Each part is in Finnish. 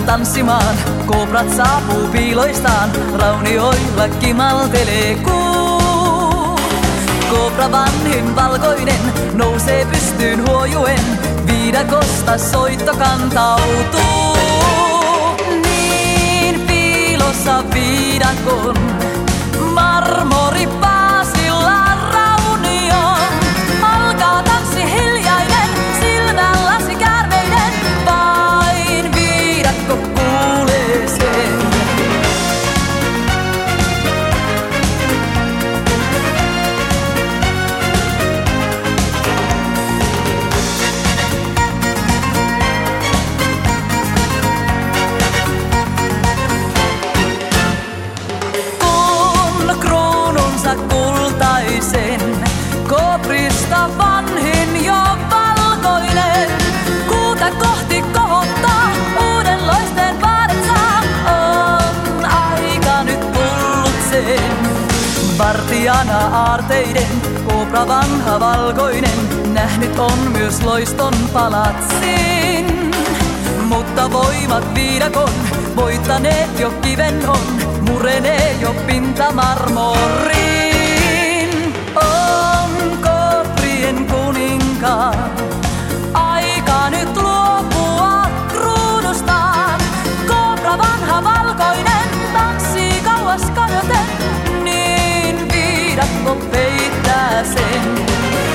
tanssimaan, kooprat saapuu piiloistaan, raunioilla kimaltelee kuu. Koopra vanhin valkoinen nousee pystyyn huojuen, viidakosta soitto kantautuu. Niin piilossa viidakon marmoripaasilla raunion alkaa tanssi hiljainen, silmälläsi käärmeinen, vain viidakko kuulee sen. Kooprista vanhin jo valkoinen, kuuta kohti kohottaa, uuden loisteen vaaret saa. On aika nyt tullut sen. Vartijana aarteiden, koopra vanha valkoinen, nähnyt on myös loiston palatsin. Mutta voimat viidakon, voittaneet jo kiven on, murenee jo pinta marmoriin. Aika nyt luopua kruunustaan. Koopra vanha valkoinen tanssii kauas kadoten, niin viidakko peittää sen.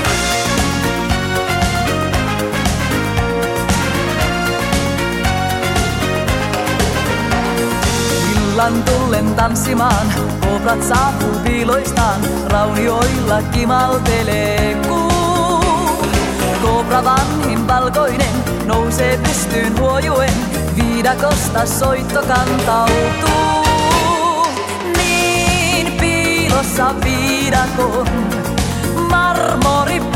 Illan tullen tanssimaan, kooprat saapuu piiloistaan, raunioilla kimaltelee kuu. Koopra vanhin valkoinen nousee pystyyn huojuen, viidakosta soitto kantautuu. Niin piilossa viidakon marmori